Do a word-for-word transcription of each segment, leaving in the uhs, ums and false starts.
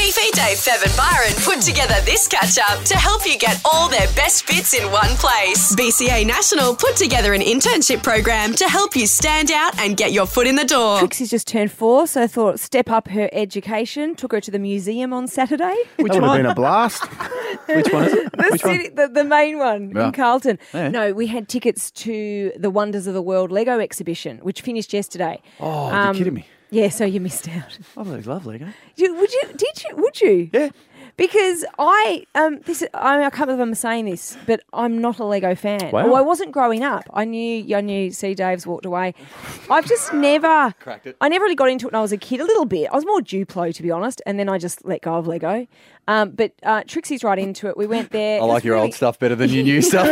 Fifi, Dave, Fev and Byron put together this catch-up to help you get all their best bits in one place. B C A National put together an internship program to help you stand out and get your foot in the door. Trixie's just turned four, so I thought step up her education. Took her to the museum on Saturday. Which that would have been a blast. Which one is it? The, Which city, one? the, the main one Yeah. in Carlton. Yeah. No, we had tickets to the Wonders of the World Lego exhibition, which finished yesterday. Oh, Um, you're kidding me. Yeah, so you missed out. Oh, that's lovely, eh? You, would you? Did you? Would you? Yeah. Because I, um, this I, mean, I can't believe I'm saying this, but I'm not a Lego fan. Wow. Well, I wasn't growing up. I knew, I knew. See, Dave's walked away. I've just never Cracked it. I never really got into it when I was a kid. A little bit. I was more Duplo, to be honest, and then I just let go of Lego. Um, but uh, Trixie's right into it. We went there. I like your really, old stuff better than your new stuff.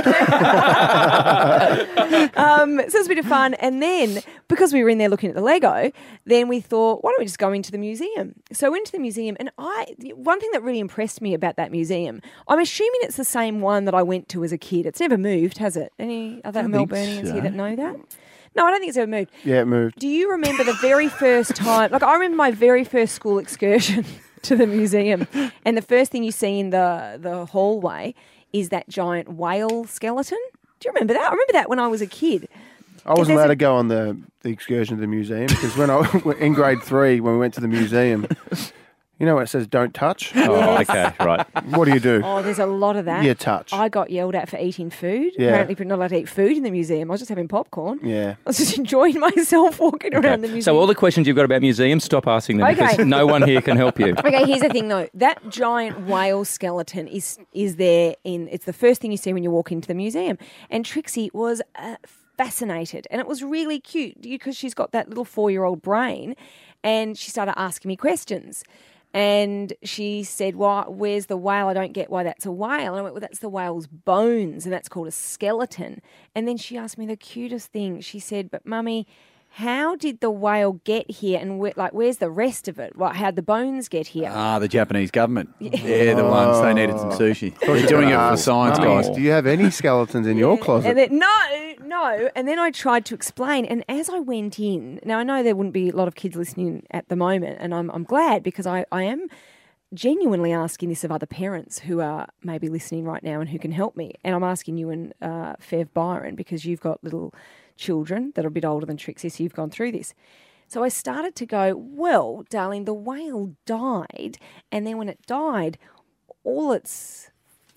Um, so it was a bit of fun. And then, because we were in there looking at the Lego, then we thought, why don't we just go into the museum? So we went to the museum, and I one thing that really impressed me about that museum, I'm assuming it's the same one that I went to as a kid. It's never moved, has it? Any other don't think Melburnians so. here that know that? No, I don't think it's ever moved. Yeah, it moved. Do you remember the very first time? Like, I remember my very first school excursion to the museum, and the first thing you see in the, the hallway is that giant whale skeleton. Do you remember that? I remember that when I was a kid. I wasn't There's allowed a- to go on the, the excursion to the museum because when I in grade three, when we went to the museum, you know, it says don't touch. Oh, okay, right. What do you do? Oh, there's a lot of that. You touch. I got yelled at for eating food. Yeah. Apparently, we're not allowed to eat food in the museum. I was just having popcorn. Yeah. I was just enjoying myself walking around the museum. So all the questions you've got about museums, stop asking them Okay. because no one here can help you. Okay, here's the thing though. That giant whale skeleton is is there in. It's the first thing you see when you walk into the museum. And Trixie was uh, fascinated, and it was really cute because she's got that little four-year-old brain, and she started asking me questions. And she said, "Why? Where's the whale? I don't get why that's a whale." And I went, "Well, that's the whale's bones, and that's called a skeleton." And then she asked me the cutest thing. She said, "But Mummy, how did the whale get here? And where, like, where's the rest of it? Like, how'd the bones get here?" Ah, the Japanese government. Yeah, the ones. They needed some sushi. They're doing it for Ask, science, "Mummy, guys. Do you have any skeletons in your closet? And then, no, no. And then I tried to explain. And as I went in, now I know there wouldn't be a lot of kids listening at the moment, and I'm, I'm glad because I, I am genuinely asking this of other parents who are maybe listening right now and who can help me. And I'm asking you and uh, Fev Byron because you've got little children that are a bit older than Trixie, so you've gone through this. So I started to go, well, darling, the whale died, and then when it died, all its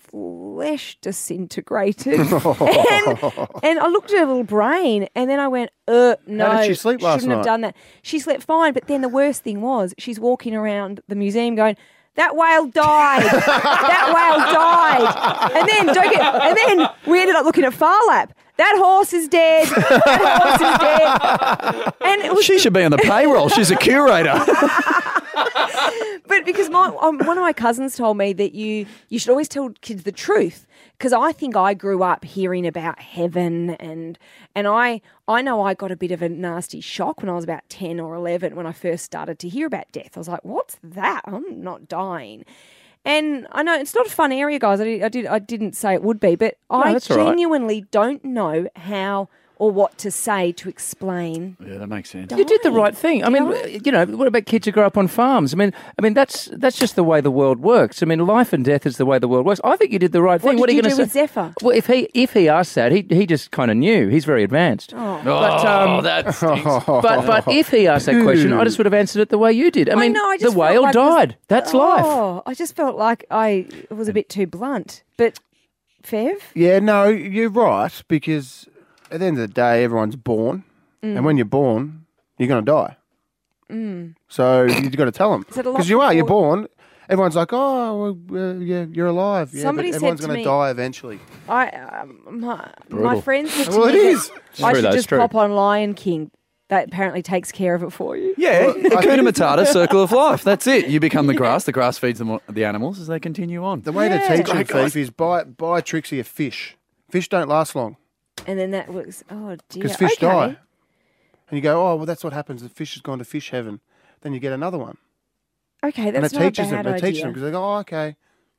flesh disintegrated. and, and I looked at her little brain, and then I went, uh, no, How did she sleep last shouldn't have night? done that. She slept fine, but then the worst thing was she's walking around the museum going, that whale died. That whale died. And then, don't get, and then we ended up looking at Phar Lap. That horse is dead. That horse is dead. And it was She should be on the payroll. She's a curator. But because my um, one of my cousins told me that you you should always tell kids the truth, because I think I grew up hearing about heaven, and and I I know I got a bit of a nasty shock when I was about ten or eleven when I first started to hear about death. I was like, what's that? I'm not dying. And I know it's not a fun area, guys. I did I, did, I didn't say it would be, but I that's all right. genuinely don't know how or what to say to explain. Yeah, that makes sense. You did the right thing. I mean, Did you know, what about kids who grow up on farms? I mean, I mean that's that's just the way the world works. I mean, life and death is the way the world works. I think you did the right thing. What did are you going do to with Zephyr? Well, if he if he asked that, he he just kind of knew. He's very advanced. Oh. But, um, that stinks. but but if he asked that question, I just would have answered it the way you did. I mean, know, I the just felt whale like it was- died. That's life. Oh, I just felt like I was a bit too blunt. But Fev? Yeah, no, you're right, because at the end of the day, everyone's born. Mm. And when you're born, you're going to die. So you've got to tell them. Is it a lot Because you are, you're before- born. Everyone's like, oh, well, uh, yeah, you're alive. Yeah, Somebody but said everyone's to going me- to die eventually. I um, my, Brutal. my friend said to Well, me it that is. It's I true, should though, it's just true. pop on Lion King. That apparently takes care of it for you. Yeah, Hakuna Matata, circle of life. That's it. You become the grass. The grass feeds the, the animals as they continue on. The way Yeah. to teach them, Great, guys. Fifi, is buy, buy Trixie a fish. Fish don't last long And then that was, oh dear. because fish okay. die. And you go, oh, well, that's what happens. The fish has gone to fish heaven. Then you get another one. Okay, And that's it not teaches a them. bad It teaches idea. them because they go, oh, okay.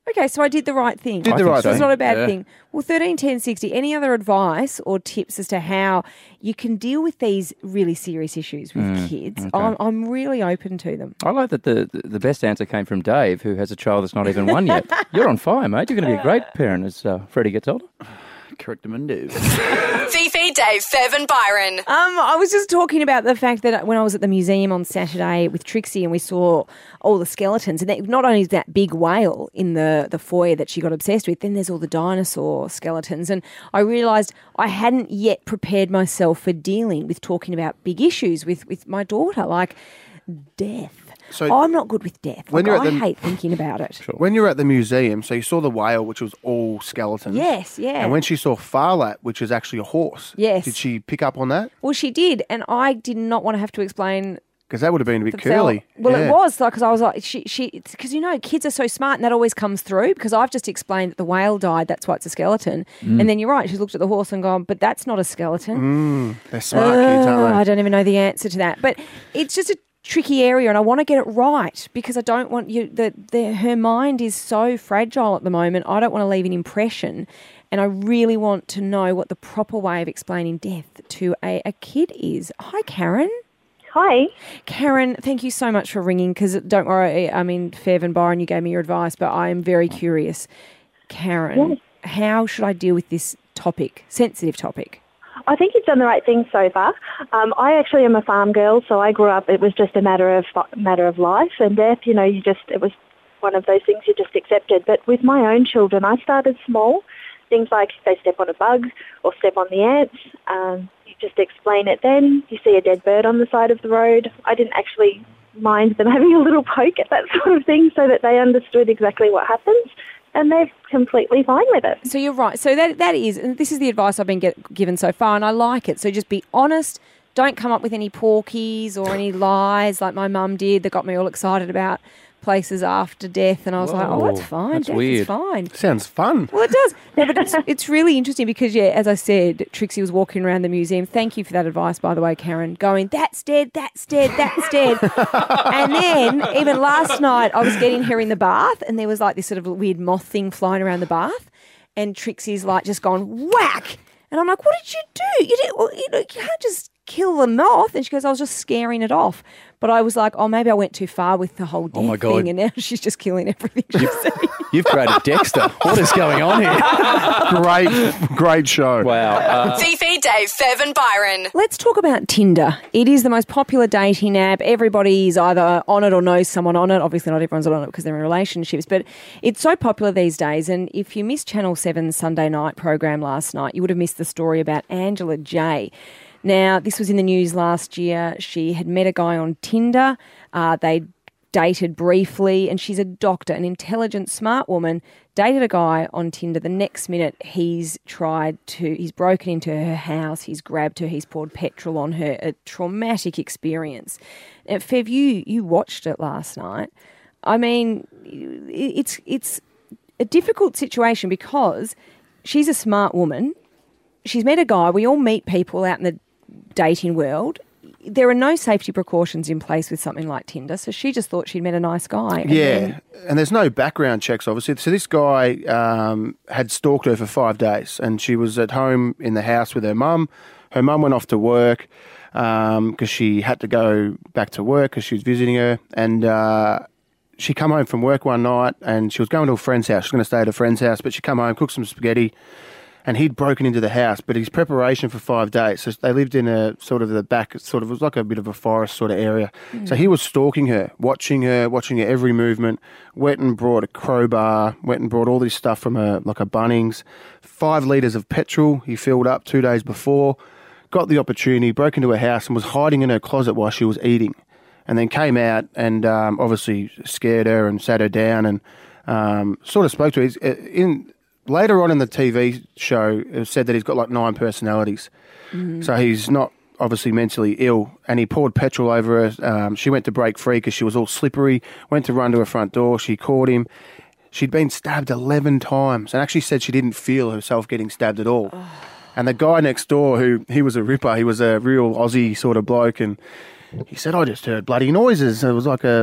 Okay, so I did the right thing. Did I the think right so. It's thing. not a bad Yeah. thing. Well, thirteen ten sixty, any other advice or tips as to how you can deal with these really serious issues with Mm, kids? I'm, I'm really open to them. I like that the the best answer came from Dave, who has a child that's not even one yet. You're on fire, mate. You're going to be a great parent as uh, Freddie gets older. Correct him and do. Fifi, Dave, Fev and Byron. Um, I was just talking about the fact that when I was at the museum on Saturday with Trixie and we saw all the skeletons, and that, not only is that big whale in the, the foyer that she got obsessed with, then there's all the dinosaur skeletons. And I realised I hadn't yet prepared myself for dealing with talking about big issues with, with my daughter, like death. So I'm not good with death. when Like, you're at I the- hate thinking about it. When you're at the museum, so you saw the whale, which was all skeletons. Yes, yeah. And when she saw Farlat, which is actually a horse, Yes. did she pick up on that? Well, she did, and I did not want to have to explain. Because that would have been a bit the fell- curly. Well, Yeah. it was like because I was like she she because you know kids are so smart and that always comes through because I've just explained that the whale died, that's why it's a skeleton, Mm. and then you're right. She's looked at the horse and gone, but that's not a skeleton. They're smart kids, Oh, aren't I they? don't even know the answer to that, but it's just a tricky area, and I want to get it right because I don't want you. The, the her mind is so fragile at the moment. I don't want to leave an impression, and I really want to know what the proper way of explaining death to a, a kid is. Hi, Karen. Hi. Karen, thank you so much for ringing because don't worry, I mean, Fev and Byron, you gave me your advice, but I am very curious. Karen, Yes. how should I deal with this topic, sensitive topic? I think you've done the right thing so far. Um, I actually am a farm girl, so I grew up, it was just a matter of matter of life and death. You know, you just, it was one of those things you just accepted. But with my own children, I started small. Things like if they step on a bug or step on the ants, um, you just explain it then. You see a dead bird on the side of the road. I didn't actually mind them having a little poke at that sort of thing so that they understood exactly what happens. And they're completely fine with it. So you're right. So that that is, and this is the advice I've been get, given so far, and I like it. So just be honest. Don't come up with any porkies or any lies like my mum did that got me all excited about places after death. And I was like, oh, that's Whoa, fine. that's Death weird. is fine. Sounds fun. Well, it does. No, but it's, it's really interesting because, yeah, as I said, Trixie was walking around the museum. Thank you for that advice, by the way, Karen. Going, that's dead, that's dead, that's dead. And then, even last night, I was getting her in the bath and there was like this sort of weird moth thing flying around the bath. And Trixie's like just gone, whack. And I'm like, what did you do? You, did, well, you, know, you can't just kill the moth. And she goes, I was just scaring it off. But I was like, oh, maybe I went too far with the whole death my God. thing. And now she's just killing everything she's seeing. You've created Dexter. What is going on here? Great, great show. Wow. Uh, Fifi, Dave, Fev and Byron. Let's talk about Tinder. It is the most popular dating app. Everybody is either on it or knows someone on it. Obviously, not everyone's on it because they're in relationships, but it's so popular these days. And if you missed Channel seven's Sunday night program last night, you would have missed the story about Angela Jay. Now, this was in the news last year. She had met a guy on Tinder. Uh, they dated briefly, and she's a doctor, an intelligent, smart woman, dated a guy on Tinder. The next minute, he's tried to, he's broken into her house, he's grabbed her, he's poured petrol on her, a traumatic experience. Now, Fev, you, you watched it last night. I mean, it's it's a difficult situation because she's a smart woman. She's met a guy. We all meet people out in the dating world. There are no safety precautions in place with something like Tinder, so she just thought she'd met a nice guy. and Yeah, then- and there's no background checks, obviously. So this guy um, had stalked her for five days, and she was at home in the house with her mum. Her mum went off to work because um, she had to go back to work because she was visiting her, and uh, she come home from work one night, and she was going to a friend's house. She was going to stay at a friend's house, but she come home, cooked some spaghetti, and he'd broken into the house, but his preparation for five days. So they lived in a sort of the back, sort of, it was like a bit of a forest sort of area. Mm. So he was stalking her, watching her, watching her every movement, went and brought a crowbar, went and brought all this stuff from a, like a Bunnings, five litres of petrol he filled up two days before, got the opportunity, broke into her house and was hiding in her closet while she was eating. And then came out and um, obviously scared her and sat her down and um, sort of spoke to her. He's, in, Later on in the T V show, it said that he's got like nine personalities. Mm-hmm. So he's not obviously mentally ill. And he poured petrol over her. Um, she went to break free because she was all slippery, went to run to her front door. She caught him. She'd been stabbed eleven times and actually said she didn't feel herself getting stabbed at all. Oh. And the guy next door, who he was a ripper, he was a real Aussie sort of bloke. And he said, I just heard bloody noises. It was like a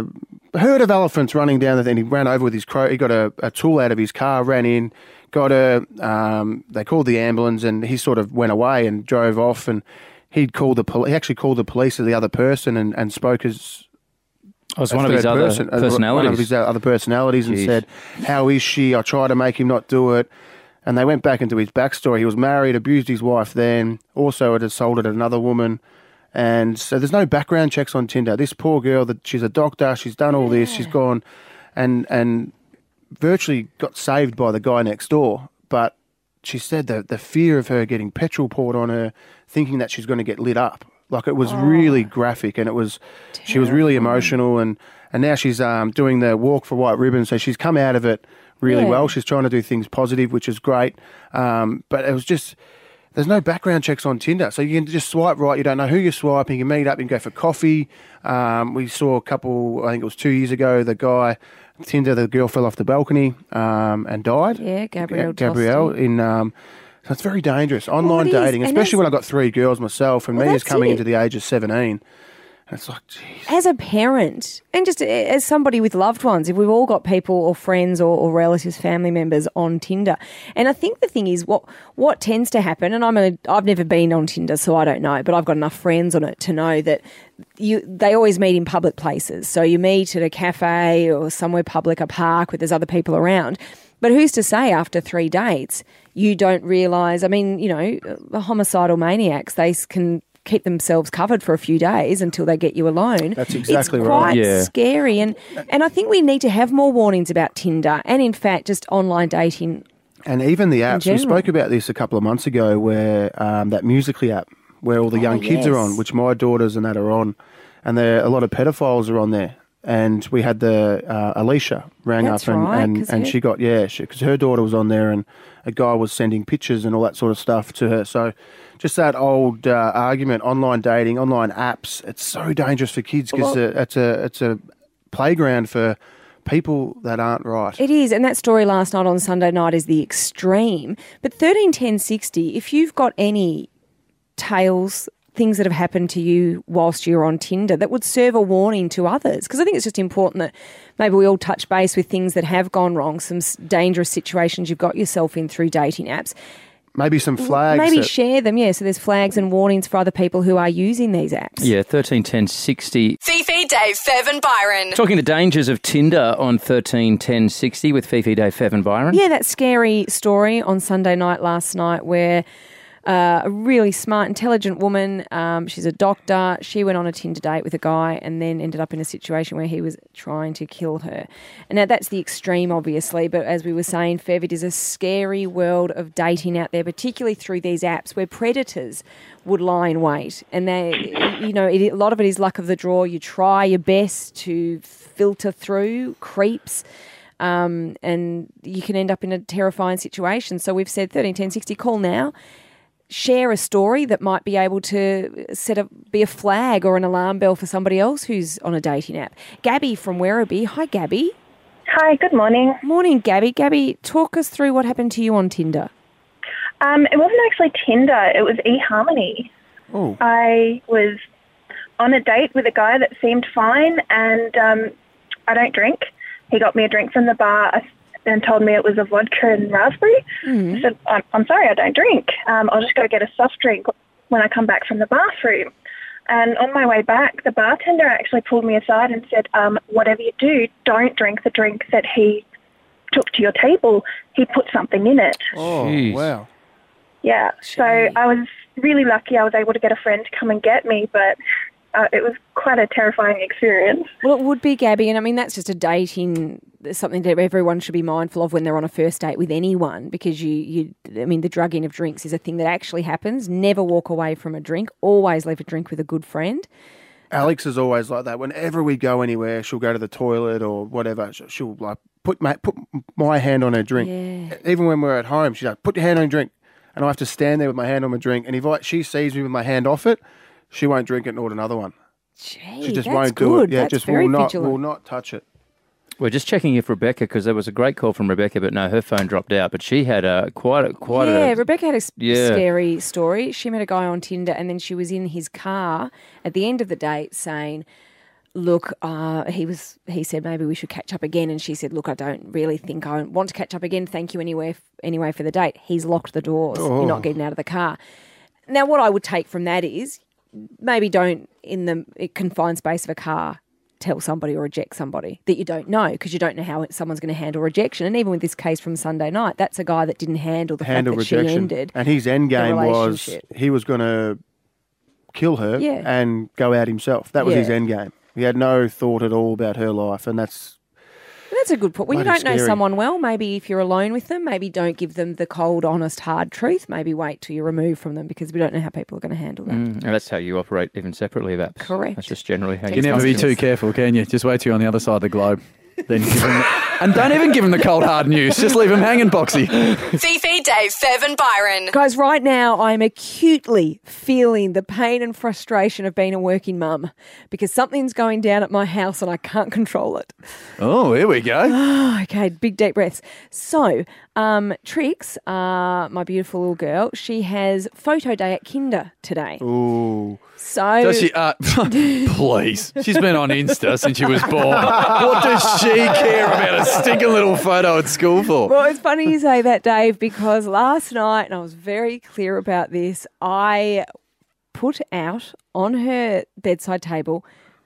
herd of elephants running down the thing. He ran over with his crow. He got a, a tool out of his car, ran in, got a. Um, they called the ambulance, and he sort of went away and drove off. And he'd called the pol- he actually called the police to the other person and, and spoke as. Oh, it's one of his other person, personalities. One of his other personalities, Jeez. and said, "How is she? I tried to make him not do it." And they went back into his backstory. He was married, abused his wife then, also had assaulted another woman. And so there's no background checks on Tinder. This poor girl, that she's a doctor, she's done all this, she's gone and and virtually got saved by the guy next door. But she said that the fear of her getting petrol poured on her, thinking that she's going to get lit up. Like, it was oh, really graphic, and it was terrible. She was really emotional, and, and now she's um, doing the walk for white ribbon, so she's come out of it really yeah. well. She's trying to do things positive, which is great. Um, but it was just... There's no background checks on Tinder, so you can just swipe right. You don't know who you're swiping. You can meet up, you can go for coffee. Um, we saw a couple, I think it was two years ago, the guy, Tinder, the girl fell off the balcony um, and died. Yeah, Gabrielle. Gabrielle. In, um, so it's very dangerous. Online well, dating, especially when I've got three girls myself, and well, me is coming it. into the age of seventeen. It's like, geez. As a parent, and just as somebody with loved ones, if we've all got people or friends or, or relatives, family members on Tinder, and I think the thing is, what what tends to happen, and I'm a, I've never been on Tinder, so I don't know, but I've got enough friends on it to know that you they always meet in public places. So you meet at a cafe or somewhere public, a park, where there's other people around. But who's to say after three dates you don't realise? I mean, you know, the homicidal maniacs, they can keep themselves covered for a few days until they get you alone. That's exactly it's right. Quite yeah. scary, and and I think we need to have more warnings about Tinder, and in fact, just online dating. And even the apps. We spoke about this a couple of months ago, where um, that Musical.ly app, where all the oh, young kids yes. are on, which my daughters and that are on, and there a lot of pedophiles are on there. And we had the uh, Alicia rang That's up and, right, and, and her... she got, yeah, because her daughter was on there and a guy was sending pictures and all that sort of stuff to her. So just that old uh, argument, online dating, online apps, it's so dangerous for kids because well, it's a it's a playground for people that aren't right. It is, and that story last night on Sunday night is the extreme. But thirteen ten sixty, if you've got any tales, things that have happened to you whilst you're on Tinder that would serve a warning to others, because I think it's just important that maybe we all touch base with things that have gone wrong, some dangerous situations you've got yourself in through dating apps. Maybe some flags. Maybe that... share them, yeah, so there's flags and warnings for other people who are using these apps. Yeah, thirteen ten sixty. Fifi, Dave, Fev and Byron. Talking the dangers of Tinder on thirteen ten sixty with Fifi, Dave, Fev and Byron. Yeah, that scary story on Sunday night last night where Uh, a really smart, intelligent woman. Um, she's a doctor. She went on a Tinder date with a guy and then ended up in a situation where he was trying to kill her. And now that's the extreme, obviously, but as we were saying, Fev, it is a scary world of dating out there, particularly through these apps where predators would lie in wait. And they, you know, it, a lot of it is luck of the draw. You try your best to filter through creeps. Um, and you can end up in a terrifying situation. So we've said thirteen ten sixty, call now. Share a story that might be able to set a, be a flag or an alarm bell for somebody else who's on a dating app. Gabby from Werribee. Hi, Gabby. Hi, good morning. Morning, Gabby. Gabby, talk us through what happened to you on Tinder. Um, it wasn't actually Tinder. It was eHarmony. Oh. I was on a date with a guy that seemed fine, and um, I don't drink. He got me a drink from the bar. I and told me it was a vodka and raspberry. Mm-hmm. I said, I'm, I'm sorry, I don't drink. Um, I'll just go get a soft drink when I come back from the bathroom. And on my way back, the bartender actually pulled me aside and said, um, whatever you do, don't drink the drink that he took to your table. He put something in it. Oh, Jeez. Wow. Yeah, so I was really lucky I was able to get a friend to come and get me, but uh, it was quite a terrifying experience. Well, it would be, Gabby, and I mean, that's just a dating, something that everyone should be mindful of when they're on a first date with anyone, because you, you, I mean, the drugging of drinks is a thing that actually happens. Never walk away from a drink. Always leave a drink with a good friend. Alex is always like that. Whenever we go anywhere, she'll go to the toilet or whatever. She'll like put my, put my hand on her drink. Yeah. Even when we're at home, she's like, put your hand on your drink. And I have to stand there with my hand on my drink. And if I, she sees me with my hand off it, she won't drink it and order another one. Gee, she just that's won't good. do it. Yeah, that's just very will not, vigilant. will not touch it. We're just checking if Rebecca, because there was a great call from Rebecca, but no, her phone dropped out. But she had a quite a quite yeah, a Rebecca had a s- yeah. scary story. She met a guy on Tinder, and then she was in his car at the end of the date saying, look, uh, he was. He said maybe we should catch up again, and she said, look, I don't really think I want to catch up again. Thank you anyway, anyway for the date. He's locked the doors. Oh. You're not getting out of the car. Now, what I would take from that is maybe don't, in the confined space of a car, tell somebody or reject somebody that you don't know, because you don't know how someone's going to handle rejection. And even with this case from Sunday night, that's a guy that didn't handle the Handle fact that rejection. she ended. And his end the game was relationship. he was going to kill her Yeah. and go out himself. That was his Yeah. end game. He had no thought at all about her life, and that's That's a good point. When you Bloody don't know scary. someone well, maybe if you're alone with them, maybe don't give them the cold, honest, hard truth. Maybe wait till you're removed from them, because we don't know how people are going to handle that. Mm, and that's how you operate even separately, Babs. Correct. That's just generally how Takes you You never be Responsible. too careful, can you? Just wait till you're on the other side of the globe. Then give them, and don't even give them the cold hard news. Just leave them hanging, Boxy. Fifi, Dave, Fev and Byron. Guys, right now I'm acutely feeling the pain and frustration of being a working mum, because something's going down at my house and I can't control it. Oh, here we go. Oh, okay, big deep breaths. So, um, Trix, uh, my beautiful little girl, she has photo day at Kinder today. ooh. So Does she? Uh, please. She's been on Insta since she was born. What does she care about a stinking little photo at school for? Well, it's funny you say that, Dave, because last night, and I was very clear about this, I put out on her bedside table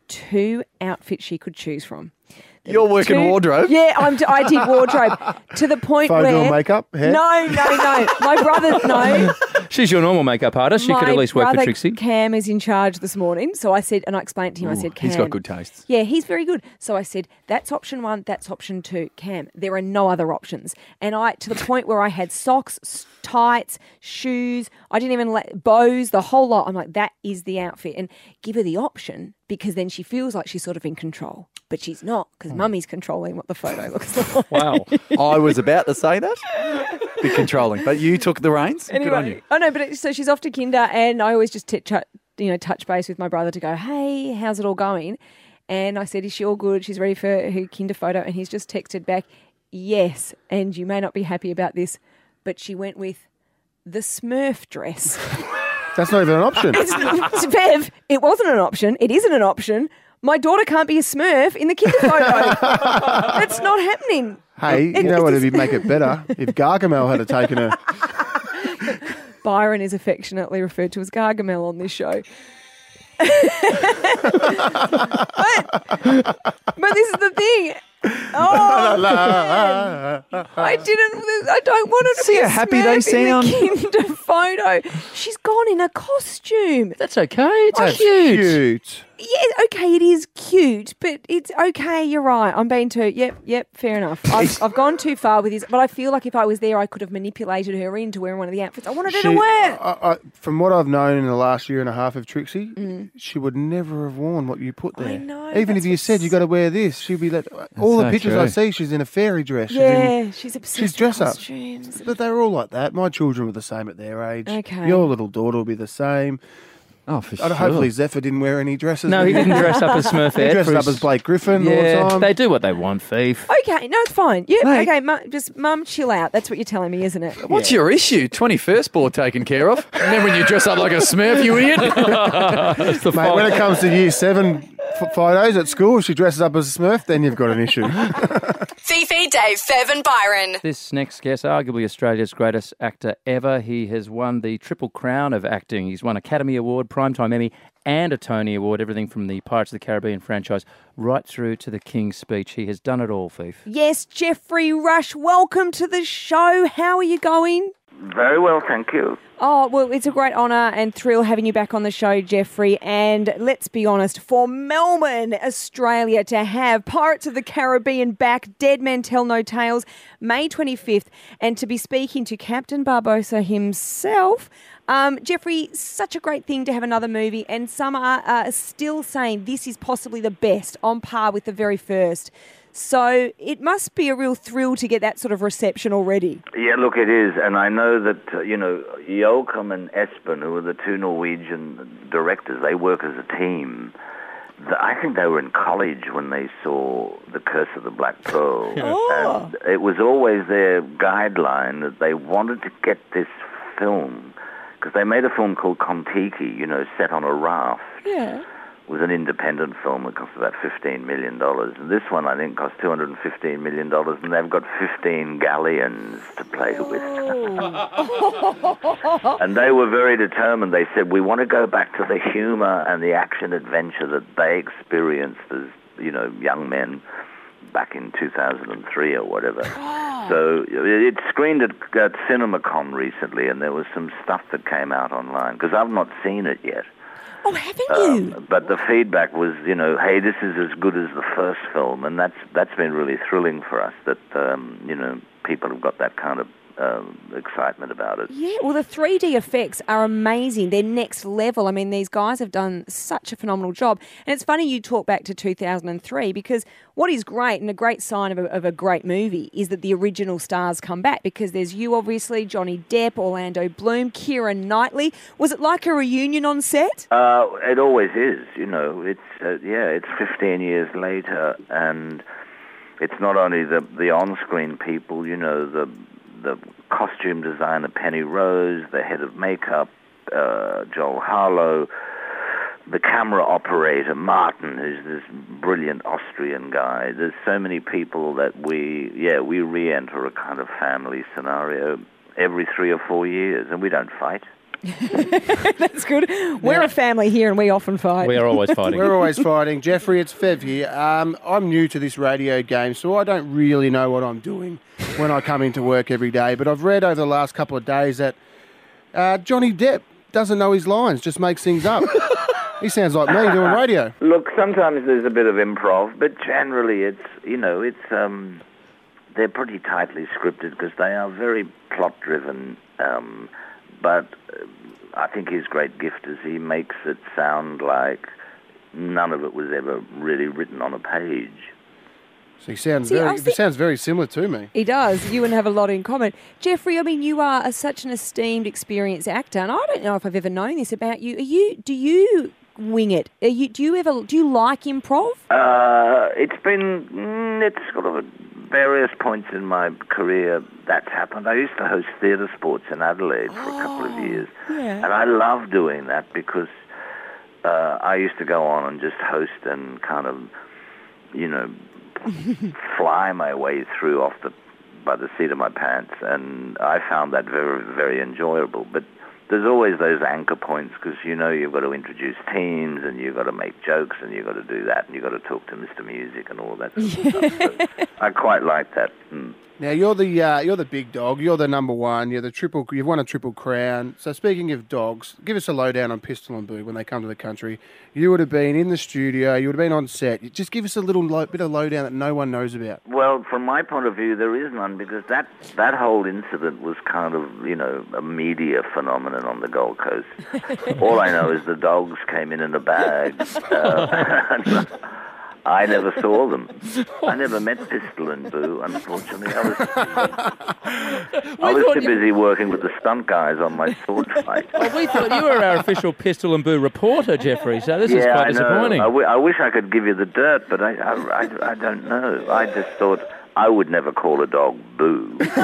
two outfits she could choose from. You're working Two- wardrobe. Yeah, I'm, I did wardrobe to the point Photo where and makeup, hair? No, no, no. My brother, no. She's your normal makeup artist. She My could at least work for brother Trixie. Cam is in charge this morning, so I said, and I explained to him. I said, Cam, He's got good tastes. Yeah, he's very good. So I said, that's option one, that's option two. Cam, there are no other options. And I, to the point where I had socks, s- tights, shoes, I didn't even let bows, the whole lot. I'm like, that is the outfit. And give her the option, because then she feels like she's sort of in control. But she's not, because mummy's controlling what the photo looks like. Wow. I was about to say that. Bit controlling. But you took the reins. Good on you. Oh no, but it, so she's off to Kinder, and I always just t- ch- you know touch base with my brother to go, hey, how's it all going? And I said, is she all good? She's ready for her Kinder photo, and he's just texted back, yes. And you may not be happy about this, but she went with the Smurf dress. That's not even an option. It's, Bev, it wasn't an option. It isn't an option. My daughter can't be a Smurf in the Kinder photo. That's not happening. Hey, you know what? It'd make it better if Gargamel had taken her. Byron is affectionately referred to as Gargamel on this show. but, but this is the thing. Oh, man. I didn't. I don't want her to See be how a happy they Smurf in sound? the Kinder photo. She's gone in a costume. That's okay. It's That's cute. cute. Yeah, okay, it is cute, but it's okay. You're right. I'm being too. Yep, yep. Fair enough. I've, I've gone too far with this, but I feel like if I was there, I could have manipulated her into wearing one of the outfits I wanted her She- to wear. I, I, from what I've known in the last year and a half of Trixie, she would never have worn what you put there. Mm. I know, Even that's if you what's- said you got to wear this, she'd be like, all the so pictures true. I see, she's in a fairy dress. She's Yeah, in, she's obsessed she's with dress up. costumes. But they're all like that. My children were the same at their age. Okay. Your little daughter will be the same. Oh, for I sure. Hopefully Zephyr didn't wear any dresses. No, he didn't dress up as Smurf He Ed dressed for up his- as Blake Griffin Yeah, all the time. they do what they want, Thief. Okay, no, it's fine. Yeah, Mate. okay, mum, just mum, chill out. That's what you're telling me, isn't it? What's your issue? twenty-first board taken care of. And then when you dress up like a Smurf, you idiot. That's the Mate, when it comes to year seven f- photos at school, if she dresses up as a Smurf, then you've got an issue. Fifi, Dave, Fev and Byron. This next guest, arguably Australia's greatest actor ever. He has won the Triple Crown of acting. He's won Academy Award, Primetime Emmy, and a Tony Award, everything from the Pirates of the Caribbean franchise right through to the King's Speech. He has done it all, Thief. Yes, Jeffrey Rush, welcome to the show. How are you going? Very well, thank you. Oh, well, it's a great honour and thrill having you back on the show, Jeffrey. And let's be honest, for Melbourne, Australia, to have Pirates of the Caribbean back, Dead Men Tell No Tales, May twenty-fifth, and to be speaking to Captain Barbosa himself. Um, Jeffrey, such a great thing to have another movie, and some are uh, still saying this is possibly the best, on par with the very first. So it must be a real thrill to get that sort of reception already. Yeah, look, it is. And I know that, uh, you know, Joachim and Espen, who are the two Norwegian directors, they work as a team. The, I think they were in college when they saw The Curse of the Black Pearl. Oh. And it was always their guideline that they wanted to get this film, because they made a film called Kon-Tiki, you know, set on a raft. Yeah. was an independent film that cost about fifteen million dollars. And this one, I think, cost two hundred fifteen million dollars, and they've got fifteen galleons to play with. And they were very determined. They said, we want to go back to the humour and the action-adventure that they experienced as, you know, young men back in two thousand three or whatever. Oh. So it screened at, at CinemaCon recently, and there was some stuff that came out online, because I've not seen it yet. Oh, haven't you? Um, but the feedback was, you know, hey, this is as good as the first film, and that's that's been really thrilling for us, that, um, you know, people have got that kind of um, excitement about it. Yeah, well, the three D effects are amazing. They're next level. I mean, these guys have done such a phenomenal job. And it's funny you talk back to two thousand three, because what is great, and a great sign of a, of a great movie, is that the original stars come back, because there's you, obviously, Johnny Depp, Orlando Bloom, Keira Knightley. Was it like a reunion on set? Uh, it always is, you know. It's uh, yeah, it's fifteen years later, and it's not only the, the on-screen people, you know, the the costume designer Penny Rose, the head of makeup uh, Joel Harlow, the camera operator Martin, who's this brilliant Austrian guy. There's so many people that we, yeah, we re-enter a kind of family scenario every three or four years, and we don't fight. That's good. We're yeah. a family here, and we often fight. We are always fighting. We're always fighting. Jeffrey, it's Fev here. Um, I'm new to this radio game, so I don't really know what I'm doing when I come into work every day. But I've read over the last couple of days that uh, Johnny Depp doesn't know his lines, just makes things up. He sounds like me doing radio. Look, sometimes there's a bit of improv, but generally it's, you know, it's um, they're pretty tightly scripted, because they are very plot-driven. Um, but uh, I think his great gift is he makes it sound like none of it was ever really written on a page. So he sounds See, very, think, he sounds very similar to me. He does. You and have a lot in common. Jeffrey, I mean, you are a, such an esteemed, experienced actor, and I don't know if I've ever known this about you. Are you? Do you wing it? Are you? Do you ever? Do you like improv? Uh, it's been. Mm, it's sort of a various points in my career that's happened. I used to host theatre sports in Adelaide for oh, a couple of years, yeah. and I love doing that, because uh, I used to go on and just host and kind of, you know, fly my way through off the by the seat of my pants, and I found that very, very enjoyable. But there's always those anchor points, because you know you've got to introduce teams, and you've got to make jokes, and you've got to do that, and you've got to talk to Mister Music and all that sort of stuff. So I quite like that. Mm. Now you're the uh, you're the big dog. You're the number one. You're the triple. You've won a triple crown. So speaking of dogs, give us a lowdown on Pistol and Boo when they come to the country. You would have been in the studio. You would have been on set. Just give us a little lo- bit of lowdown that no one knows about. Well, from my point of view, there is none, because that that whole incident was kind of, you know, a media phenomenon on the Gold Coast. All I know is the dogs came in in a bag. Uh, I never saw them. I never met Pistol and Boo, unfortunately. I was, I was too busy working with the stunt guys on my sword fight. Well, we thought you were our official Pistol and Boo reporter, Jeffrey, so this yeah, is quite I disappointing. Know. I, w- I wish I could give you the dirt, but I, I, I, I don't know. I just thought I would never call a dog Boo. it's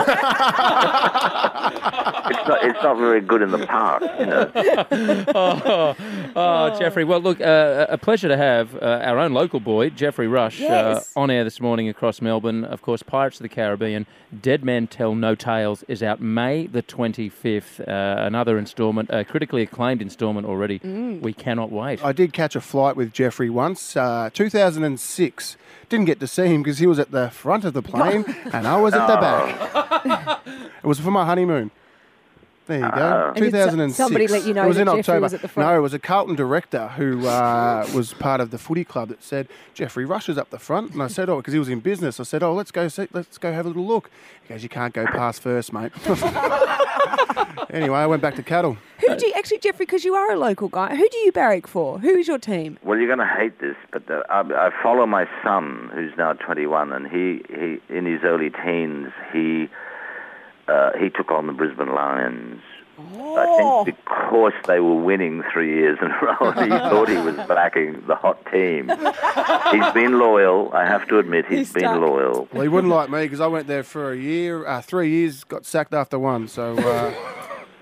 not. It's not very good in the park, you know. oh, oh, Jeffrey. Well, look, uh, a pleasure to have uh, our own local boy, Jeffrey Rush, yes. uh, on air this morning across Melbourne. Of course, Pirates of the Caribbean, Dead Men Tell No Tales is out May the twenty-fifth. Uh, another instalment, a critically acclaimed instalment already. Mm. We cannot wait. I did catch a flight with Jeffrey once, uh, two thousand six. Didn't get to see him because he was at the front of the plane and I was at the back. It was for my honeymoon. There you go. Uh, two thousand six. Somebody let you know it was that in Jeffrey October. was at the front. No, it was a Carlton director who uh, was part of the footy club that said, Jeffrey Rush is up the front. And I said, oh, because he was in business. I said, oh, let's go see, let's go have a little look. He goes, you can't go past first, mate. Anyway, I went back to cattle. Who do you, actually, Jeffrey, because you are a local guy, who do you barrack for? Who is your team? Well, you're going to hate this, but uh, I, I follow my son, who's now twenty-one, and he, he in his early teens, he uh, he took on the Brisbane Lions. Oh. I think because they were winning three years in a row, he thought he was backing the hot team. He's been loyal, I have to admit, he's, he's been stuck. loyal. Well, he wouldn't like me because I went there for a year, uh, three years, got sacked after one, so... Uh,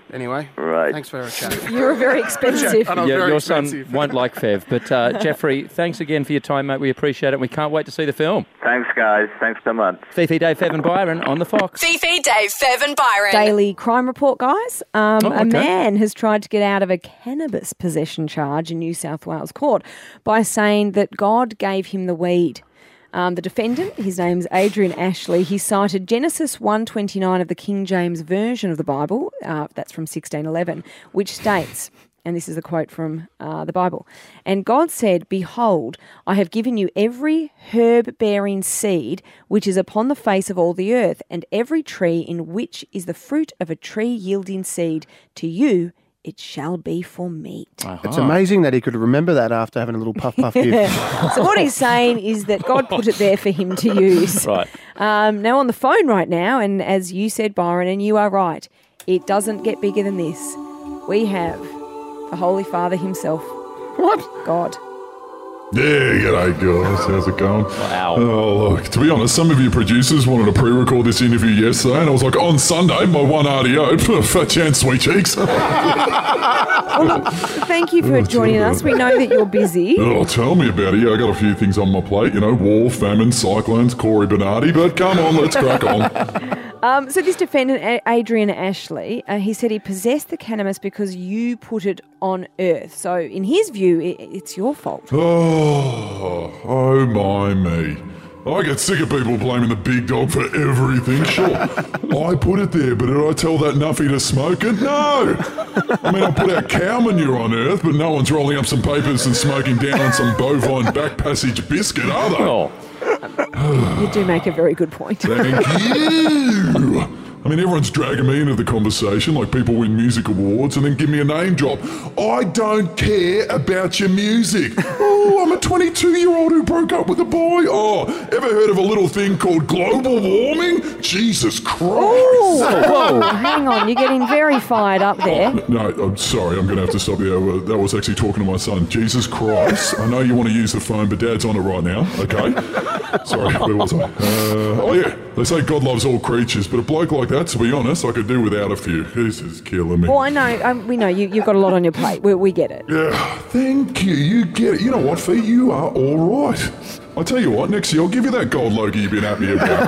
Anyway, Right. thanks for a chat. You're very expensive. I know, Yeah, very your son expensive. won't like Fev. But uh, Jeffrey, thanks again for your time, mate. We appreciate it. We can't wait to see the film. Thanks, guys. Thanks so much. Fifi, Dave, Fev and Byron on the Fox. Fifi, Dave, Fev and Byron. Daily crime report, guys. Um, Oh, A okay. man has tried to get out of a cannabis possession charge in New South Wales court by saying that God gave him the weed. Um, the defendant, his name's Adrian Ashley, he cited Genesis one twenty-nine of the King James Version of the Bible, uh, that's from sixteen eleven, which states, and this is a quote from uh, the Bible, "And God said, Behold, I have given you every herb-bearing seed which is upon the face of all the earth, and every tree in which is the fruit of a tree yielding seed. To you it shall be for meat." It's amazing that he could remember that after having a little puff puff gift. So what he's saying is that God put it there for him to use. Right. Um, now on the phone right now, and as you said, Byron, and you are right, it doesn't get bigger than this. We have the Holy Father himself. What? God. Yeah, g'day guys, how's it going? Wow. Oh, look, to be honest, some of you producers wanted to pre-record this interview yesterday, and I was like, on Sunday, my one R D O, fat chance, sweet cheeks. Well, look, thank you for joining us. We know that you're busy. Oh, tell me about it. Yeah, I got a few things on my plate, you know, war, famine, cyclones, Corey Bernardi, but come on, let's crack on. Um, so this defendant, A- Adrian Ashley, uh, he said he possessed the cannabis because you put it on earth. So in his view, it, it's your fault. Oh, oh my me. I get sick of people blaming the big dog for everything. Sure, I put it there, but did I tell that nuffy to smoke it? No! I mean, I put out cow manure on Earth, but no one's rolling up some papers and smoking down on some bovine back passage biscuit, are they? Oh. You do make a very good point. Thank you! I mean, everyone's dragging me into the conversation like people win music awards and then give me a name drop. I don't care about your music. Oh, I'm a twenty-two-year-old who broke up with a boy. Oh, ever heard of a little thing called global warming? Jesus Christ. Whoa, hang on. You're getting very fired up there. No, I'm sorry, I'm going to have to stop you. Uh, That was actually talking to my son. Jesus Christ. I know you want to use the phone, but Dad's on it right now, okay? Sorry, where was I? Uh, oh, yeah, they say God loves all creatures, but a bloke like that, to be honest, I could do without a few. This is killing me. Well, I know. Um, we know you, you've got a lot on your plate. We, we get it. Yeah, thank you. You get it. You know what, Fee? You are all right. I tell you what, next year I'll give you that gold Logie you've been happy about.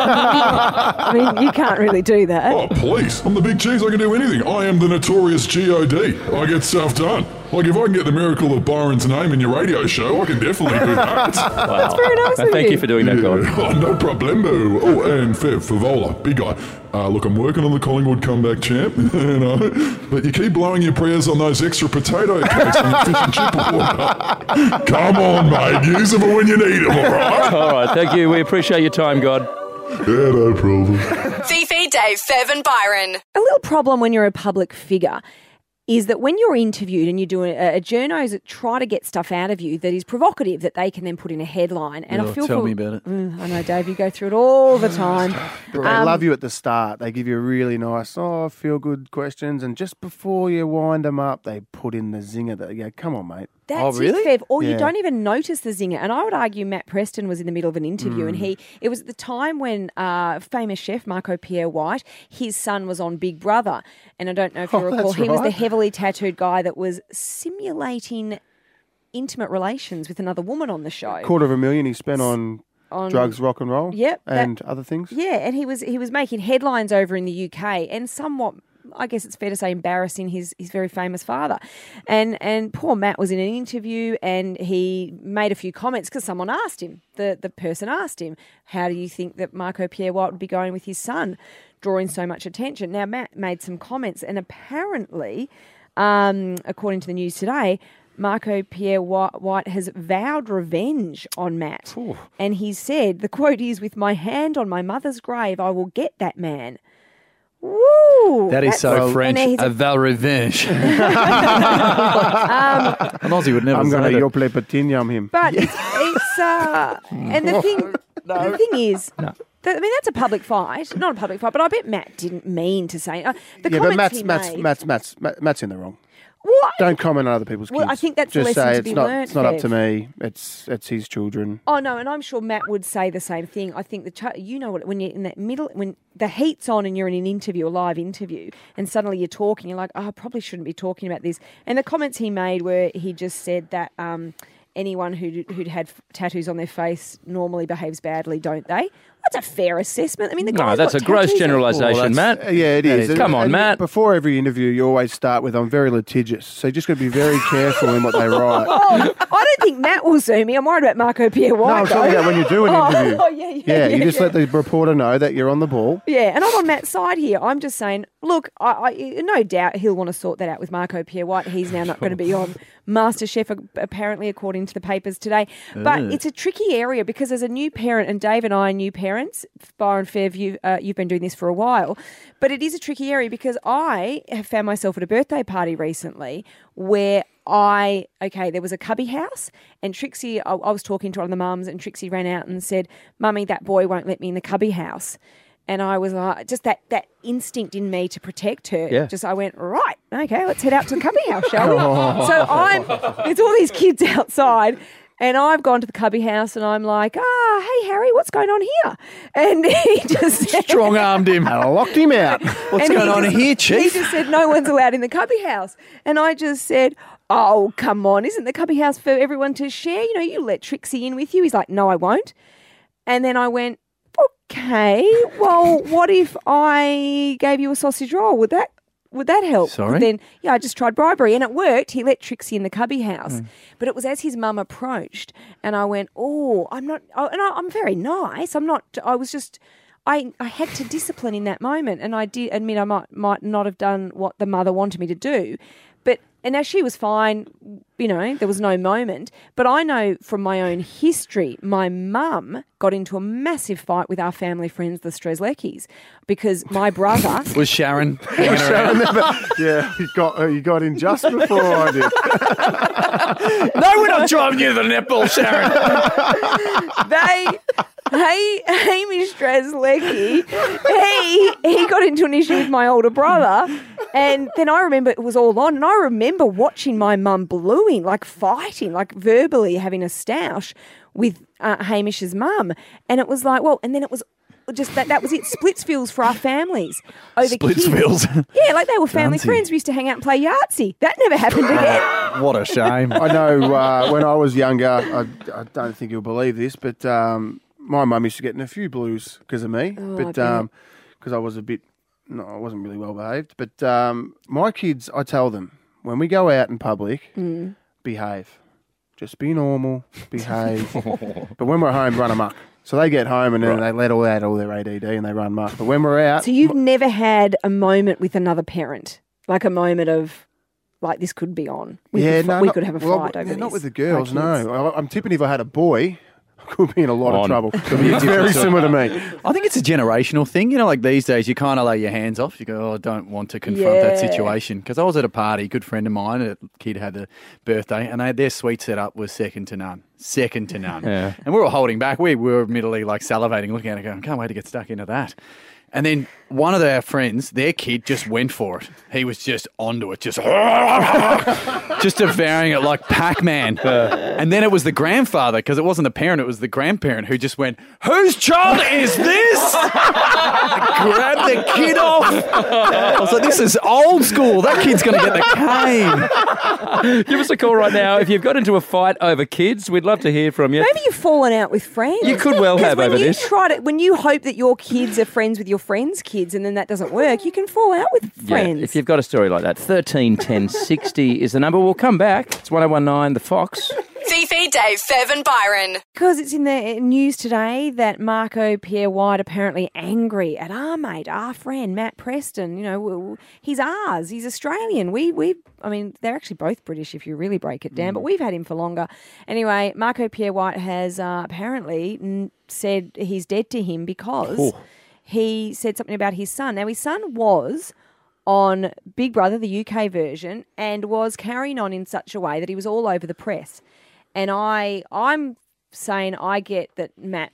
I mean, you can't really do that. Oh, please. I'm the big cheese. I can do anything. I am the notorious G O D. I get stuff done. Like, if I can get the miracle of Byron's name in your radio show, I can definitely do that. Wow. That's very nice Uh, of Thank you. you for doing that, God. Oh, no problemo. Oh, and Fev, Favola, big guy. Uh, look, I'm working on the Collingwood comeback champ, you know, but you keep blowing your prayers on those extra potato cakes and the fish and chip order. Come on, mate. Use them for when you need them, all right? All right, thank you. We appreciate your time, God. Yeah, no problem. Fifi, Dave, Fev and Byron. A little problem when you're a public figure is that when you're interviewed and you're doing a, a journos that try to get stuff out of you that is provocative that they can then put in a headline. And I Oh, feel tell for, me about it. Mm, I know, Dave, you go through it all the time. They Um, love you at the start. They give you really nice, oh, feel good questions. And just before you wind them up, they put in the zinger that you go, come on, mate. That's Oh, really? it, Fev. Or you Yeah. don't even notice the zinger. And I would argue Matt Preston was in the middle of an interview Mm. and he, it was at the time when uh, famous chef Marco Pierre White, his son was on Big Brother. And I don't know if you Oh, recall, that's he was the right. heavily tattooed guy that was simulating intimate relations with another woman on the show. Quarter of a million he spent on, On- drugs, rock and roll, Yep, that- and other things. Yeah, and he was he was making headlines over in the U K and somewhat, I guess it's fair to say, embarrassing his, his very famous father. And and poor Matt was in an interview and he made a few comments because someone asked him, the, the person asked him, how do you think that Marco Pierre White would be going with his son, drawing so much attention? Now, Matt made some comments and apparently, um, according to the news today, Marco Pierre White has vowed revenge on Matt. And he said, the quote is, "With my hand on my mother's grave, I will get that man." Woo! That is so That's- French. and he's a- A val revenge. um, An Aussie would never I'm going say to that. yo play patinyam him. but it's, it's uh, and the thing, the thing is, that, I mean, that's a public fight, not a public fight. But I bet Matt didn't mean to say uh, the yeah, comments but Matt's, he Matt's, made. Matt's, Matt's, Matt's, Matt's in the wrong. What? Don't comment on other people's kids. Well, I think that's the Just lesson say to it's be not, learnt, It's not up to Bev. me. It's it's his children. Oh no, and I'm sure Matt would say the same thing. I think the ch- you know what when you're in that middle when the heat's on and you're in an interview, a live interview, and suddenly you're talking, you're like, oh, I probably shouldn't be talking about this. And the comments he made were he just said that um, anyone who who'd had f- tattoos on their face normally behaves badly, don't they? That's a fair assessment. I mean, the No, guy's that's a got gross tattoos. generalisation, Matt. Uh, yeah, it is. Come on, And Matt. Before every interview, you always start with, I'm very litigious. So you just got to be very careful in what they write. Oh, I don't think Matt will sue me. I'm worried about Marco Pierre White. No, I'm talking though. about when you do an Oh, interview. Oh, yeah, yeah, Yeah, yeah, you just yeah. let the reporter know that you're on the ball. Yeah, and I'm on Matt's side here. I'm just saying, look, I, I no doubt he'll want to sort that out with Marco Pierre White. He's now not going to be on MasterChef, apparently, according to the papers today. But it's a tricky area because as a new parent, and Dave and I are new parents, Byron Fairview, uh, you've been doing this for a while, but it is a tricky area because I have found myself at a birthday party recently where I, okay, there was a cubby house and Trixie, I, I was talking to one of the mums and Trixie ran out and said, Mummy, that boy won't let me in the cubby house. And I was like, just that, that instinct in me to protect her. Yeah. Just I went, right, okay, let's head out to the cubby house, shall we? So I'm, there's all these kids outside. And I've gone to the cubby house and I'm like, ah, hey, Harry, what's going on here? And he just said, Strong armed him. And I locked him out. What's and going he on just- here, Chief? He just said, no one's allowed in the cubby house. And I just said, oh, come on, isn't the cubby house for everyone to share? You know, you let Trixie in with you. He's like, no, I won't. And then I went, okay, well, what if I gave you a sausage roll? Would that would that help? Sorry? Then, yeah, I just tried bribery and it worked. He let Trixie in the cubby house. But it was as his mum approached and I went, oh, I'm not, oh, and I, I'm very nice. I'm not, I was just, I, I had to discipline in that moment. And I did admit I might, might not have done what the mother wanted me to do. But, and now she was fine, you know, there was no moment. But I know from my own history, my mum got into a massive fight with our family friends, the Strzelecki's, because my brother... Was Sharon hanging around? Yeah, you got uh, you got in just before I did. No, we're not driving you to the netball, Sharon. they... Hey, Hamish Strzelecki, he he got into an issue with my older brother, and then I remember it was all on, and I remember watching my mum bluing, like fighting, like verbally having a stoush with uh, Hamish's mum, and it was like, well, and then it was just that that was it, Splitsville's for our families over kids. Splitsville's. Yeah, like they were family Fancy. friends. We used to hang out and play Yahtzee. That never happened again. What a shame. I know uh, when I was younger, I, I don't think you'll believe this, but um, my mum used to get in a few blues because of me, Oh, I but bet. because I was a bit, no, I wasn't really well behaved. But um, my kids, I tell them, when we go out in public, Mm. behave. Just be normal, behave. But when we're home, run amok. So they get home and then they let all out all their A D D and they run amok. But when we're out, So you've never had a moment with another parent, like a moment of, like this could be on. We yeah, could, fi- no, we not- could have a well, fight over yeah, this. not with the Our girls. kids. No, I, I'm tipping if I had a boy, I could be in a lot On. of trouble. Could be a It's very different sort- similar to me. I think it's a generational thing. You know, like these days, you kind of lay your hands off. You go, oh, I don't want to confront that Yeah. situation. Because I was at a party, a good friend of mine, a kid had a birthday, and they, their sweet setup was second to none. Second to none. Yeah. And we were holding back. We were admittedly like salivating, looking at it, going, can't wait to get stuck into that. And then one of our friends, their kid, just went for it. He was just onto it, just just devouring it like Pac-Man. And then it was the grandfather, because it wasn't the parent, it was the grandparent who just went, whose child is this? Grabbed the kid off. I was like, this is old school. That kid's going to get the cane. Give us a call right now. If you've got into a fight over kids, we'd love to hear from you. Maybe you've fallen out with friends. You could well 'Cause have when over you this. Try to, when you hope that your kids are friends with your friends' kids and then that doesn't work, you can fall out with friends. Yeah, if you've got a story like that, thirteen ten sixty is the number. We'll come back. It's one oh one nine, The Fox. Fifi, Dave, Fev and Byron. Because it's in the news today that Marco Pierre White apparently angry at our mate, our friend, Matt Preston. You know, w- w- he's ours. He's Australian. We, we, I mean, they're actually both British if you really break it down, but we've had him for longer. Anyway, Marco Pierre White has uh, apparently n- said he's dead to him because he said something about his son. Now, his son was on Big Brother, the U K version, and was carrying on in such a way that he was all over the press. And I, I'm saying I get that Matt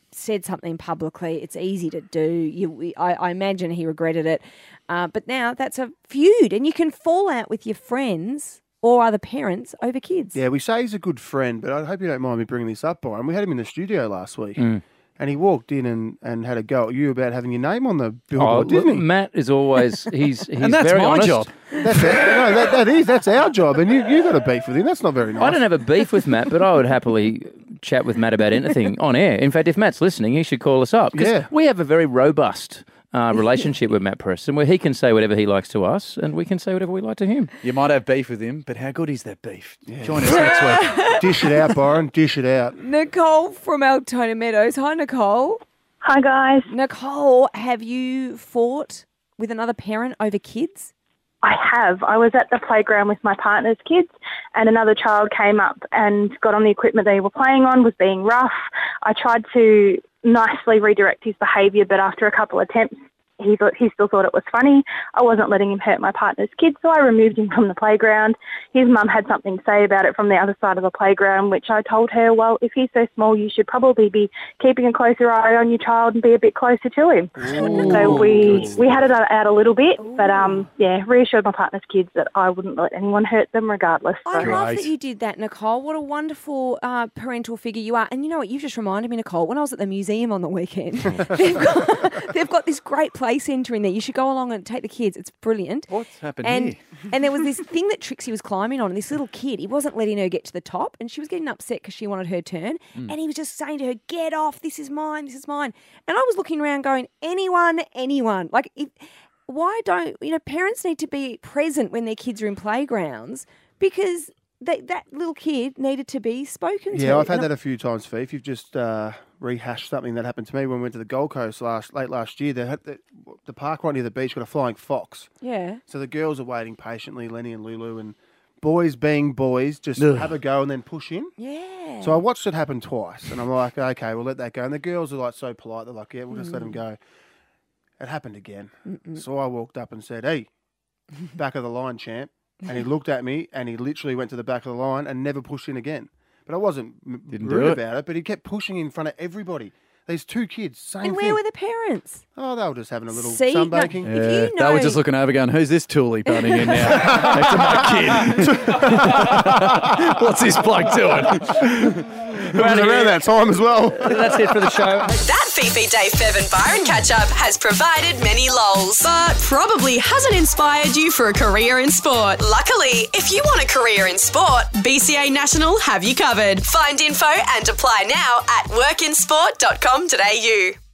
said something publicly. It's easy to do. You, I, I imagine he regretted it. Uh, but now that's a feud, and you can fall out with your friends or other parents over kids. Yeah, we say he's a good friend, but I hope you don't mind me bringing this up, Byron. We had him in the studio last week. Mm. And he walked in and, and had a go at you about having your name on the Oh, billboard, didn't he? Matt is always he's he's And that's very my honest. job. That's our, no, that, that is that's our job, and you you got a beef with him. That's not very nice. I don't have a beef with Matt, but I would happily chat with Matt about anything on air. In fact, if Matt's listening, he should call us up. 'Cause Yeah. we have a very robust uh, relationship with Matt Preston, where he can say whatever he likes to us, and we can say whatever we like to him. You might have beef with him, but how good is that beef? Join us next week. Dish it out, Byron. Dish it out. Nicole from Altona Meadows. Hi, Nicole. Hi, guys. Nicole, have you fought with another parent over kids? I have. I was at the playground with my partner's kids, and another child came up and got on the equipment they were playing on, was being rough. I tried to nicely redirect his behaviour, but after a couple of attempts, he thought he still thought it was funny. I wasn't letting him hurt my partner's kids, so I removed him from the playground. His mum had something to say about it from the other side of the playground, which I told her, well, if he's so small, you should probably be keeping a closer eye on your child and be a bit closer to him. Ooh, so we good. we had it out a little bit, but um, yeah, reassured my partner's kids that I wouldn't let anyone hurt them regardless. I So. love Great. that you did that, Nicole. What a wonderful uh, parental figure you are. And you know what? You've just reminded me, Nicole, when I was at the museum on the weekend, they've, got, they've got this great play centre in there. You should go along and take the kids. It's brilliant. What's happened and, here? And there was this thing that Trixie was climbing on, and this little kid, he wasn't letting her get to the top, and she was getting upset because she wanted her turn. Mm. And he was just saying to her, get off, this is mine, this is mine. And I was looking around going, anyone, anyone. Like, if, why don't, you know, parents need to be present when their kids are in playgrounds because they, that little kid needed to be spoken to. Yeah, I've had And I- that a few times, Fief. You've just uh, rehashed something that happened to me when we went to the Gold Coast last late last year. They had the, the park right near the beach got a flying fox. Yeah. So the girls are waiting patiently, Lenny and Lulu, and boys being boys, just Ugh. have a go and then push in. Yeah. So I watched it happen twice, and I'm like, okay, we'll let that go. And the girls are like so polite, they're like, yeah, we'll just let them go. It happened again. Mm-mm. So I walked up and said, hey, back of the line, champ. And he looked at me, and he literally went to the back of the line and never pushed in again. But I wasn't m- Didn't do rude it. about it, but he kept pushing in front of everybody. These two kids, same And where thing. were the parents? Oh, they were just having a little See, no, sunbaking. If Yeah, you they were know- just looking over going, who's this toolie butting in now? Next to my kid. What's this bloke doing? It was around that time as well. That's it for the show. That Fifi, Dave, Bev and Byron catch-up has provided many lols, but probably hasn't inspired you for a career in sport. Luckily, if you want a career in sport, B C A National have you covered. Find info and apply now at workinsport dot com dot a u.